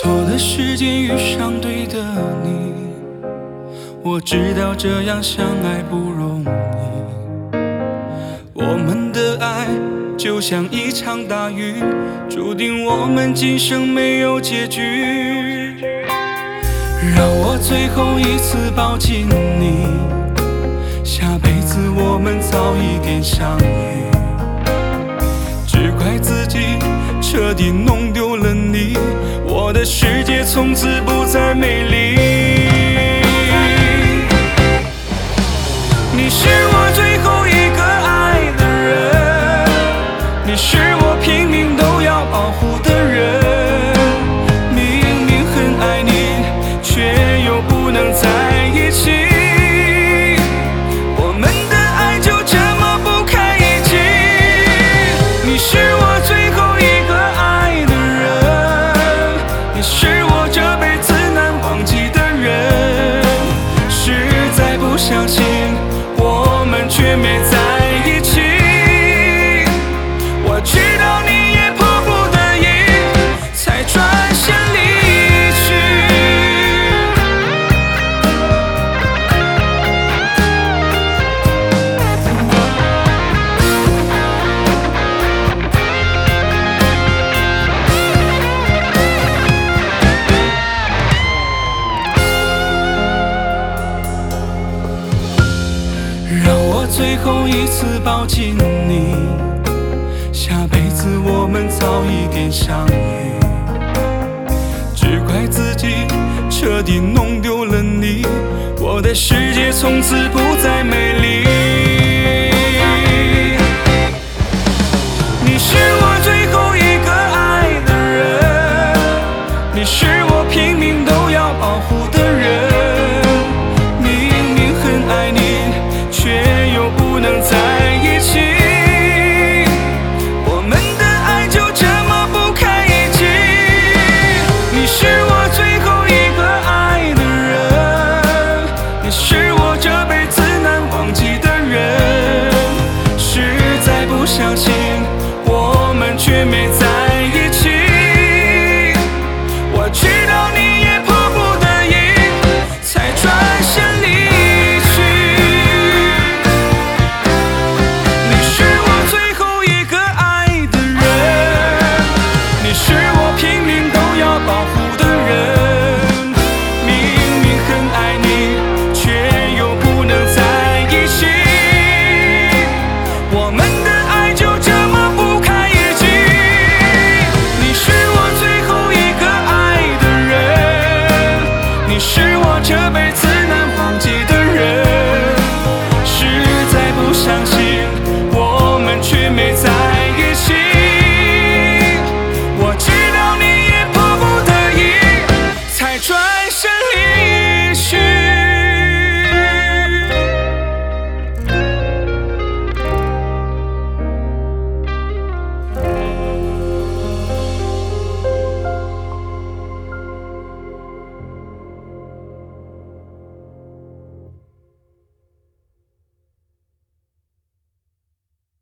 错的时间遇上对的你，我知道这样相爱不容易。我们的爱就像一场大雨，注定我们今生没有结局。让我最后一次抱紧你，下辈子我们早一点相遇。只怪自己彻底弄丢了你，我的世界从此不再美丽。你是我最后一个爱的人，你是我拼命都要保护的人。明明很爱你，却又不能在一起，我们的爱就这么不堪一击。你是我最后一个爱的人，也是我这辈子难忘记的人。实在不相信我们却没在一起，我知道你也迫不得已才转身离去。让我最后一次抱紧你，下辈子我们早一点相遇。只怪自己彻底弄丢了你，我的世界从此不再美丽。你是我最后一个爱的人，你是我拼命都要保护的人。明明很爱你，却又不能在一起，我们的爱就这么不堪一击。你是我最后一个爱的人，也是我这辈子难忘记的人。实在不相信我们却没在一起，我知道你